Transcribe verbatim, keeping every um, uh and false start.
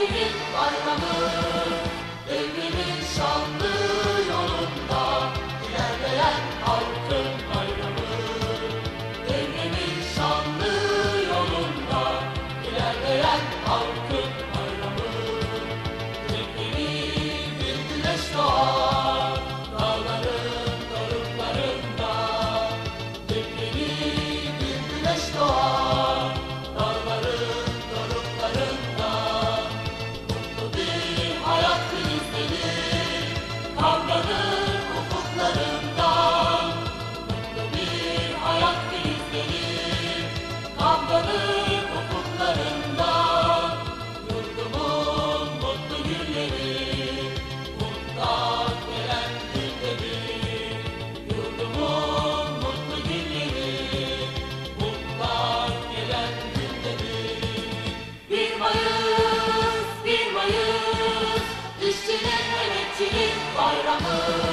emekçinin bayramı. Devrimin şanlı yolunda ilerleyen halkın bayramı. Devrimin şanlı yolunda ilerleyen halkın bayramı. Yepyeni bir güneş doğar dağların doruklarında. Yepyeni bir güneş doğar dağların doruklarında. Mutlu bir hayat filizlenir kavganın ufuklarından. Mutlu bir hayat filizlenir kavganın ufuklarından. Yurdumun mutlu günleri bundan gelen günleri. Yurdumun mutlu günleri bundan gelen günleri. Bir Mayıs, bir Mayıs, işçinin, emekçinin bayramı.